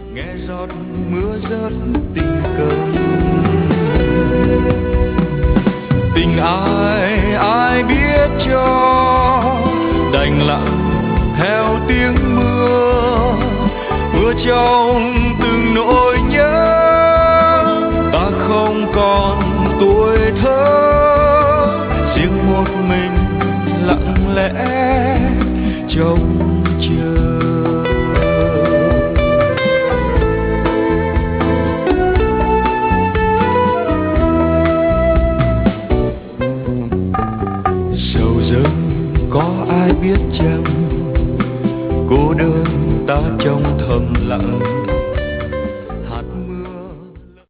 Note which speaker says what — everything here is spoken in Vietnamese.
Speaker 1: nghe giọt mưa rớt tình cờ. Tình ai ai biết cho, đành lặng theo tiếng mưa, mưa trong từng nỗi nhớ. Ta không còn tuổi thơ, riêng một mình lặng lẽ trông chờ. Sầu dâng có ai biết chăng, cô đơn ta trong thầm lặng.